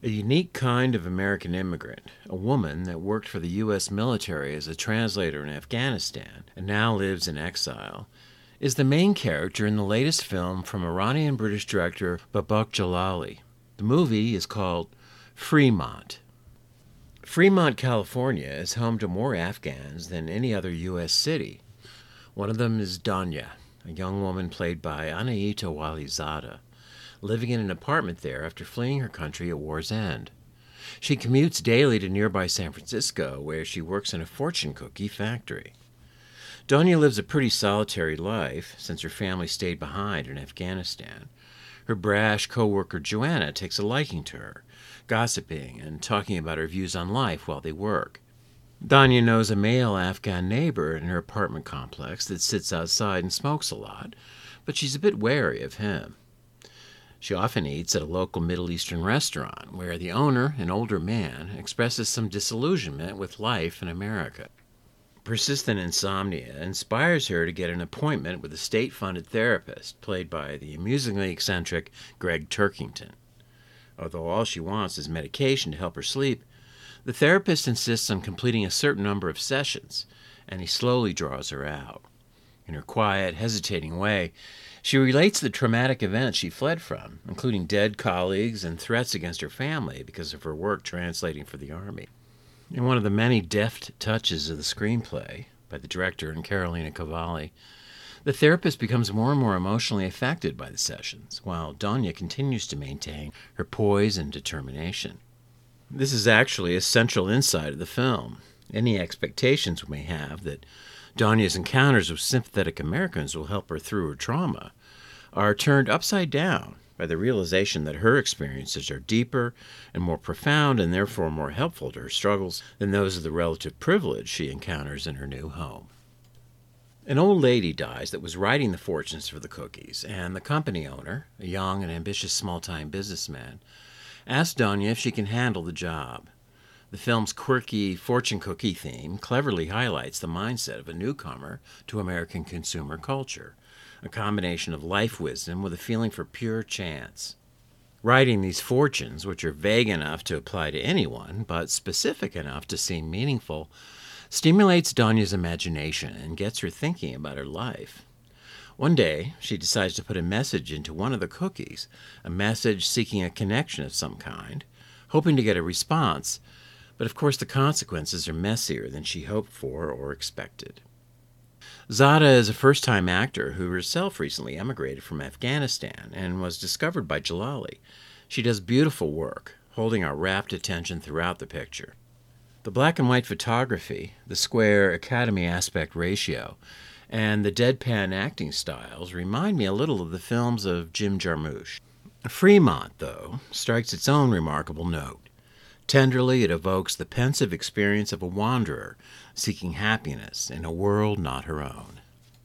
A unique kind of American immigrant, a woman that worked for the U.S. military as a translator in Afghanistan and now lives in exile, is the main character in the latest film from Iranian-British director Babak Jalali. The movie is called Fremont. Fremont, California is home to more Afghans than any other U.S. city. One of them is Danya, a young woman played by Anaita Walizadeh, living in an apartment there after fleeing her country at war's end. She commutes daily to nearby San Francisco, where she works in a fortune cookie factory. Danya lives a pretty solitary life since her family stayed behind in Afghanistan. Her brash co-worker Joanna takes a liking to her, gossiping and talking about her views on life while they work. Danya knows a male Afghan neighbor in her apartment complex that sits outside and smokes a lot, but she's a bit wary of him. She often eats at a local Middle Eastern restaurant where the owner, an older man, expresses some disillusionment with life in America. Persistent insomnia inspires her to get an appointment with a state-funded therapist played by the amusingly eccentric Greg Turkington. Although all she wants is medication to help her sleep, the therapist insists on completing a certain number of sessions, and he slowly draws her out. In her quiet, hesitating way, she relates the traumatic events she fled from, including dead colleagues and threats against her family because of her work translating for the Army. In one of the many deft touches of the screenplay, by the director and Carolina Cavalli, the therapist becomes more and more emotionally affected by the sessions, while Danya continues to maintain her poise and determination. This is actually a central insight of the film. Any expectations we may have that Danya's encounters with sympathetic Americans will help her through her trauma are turned upside down by the realization that her experiences are deeper and more profound and therefore more helpful to her struggles than those of the relative privilege she encounters in her new home. An old lady dies that was writing the fortunes for the cookies, and the company owner, a young and ambitious small-time businessman, asks Danya if she can handle the job. The film's quirky fortune cookie theme cleverly highlights the mindset of a newcomer to American consumer culture, a combination of life wisdom with a feeling for pure chance. Writing these fortunes, which are vague enough to apply to anyone, but specific enough to seem meaningful, stimulates Danya's imagination and gets her thinking about her life. One day, she decides to put a message into one of the cookies, a message seeking a connection of some kind, hoping to get a response, but of course the consequences are messier than she hoped for or expected. Zadeh is a first-time actor who herself recently emigrated from Afghanistan and was discovered by Jalali. She does beautiful work, holding our rapt attention throughout the picture. The black and white photography, the square Academy aspect ratio, and the deadpan acting styles remind me a little of the films of Jim Jarmusch. Fremont, though, strikes its own remarkable note. Tenderly, it evokes the pensive experience of a wanderer seeking happiness in a world not her own.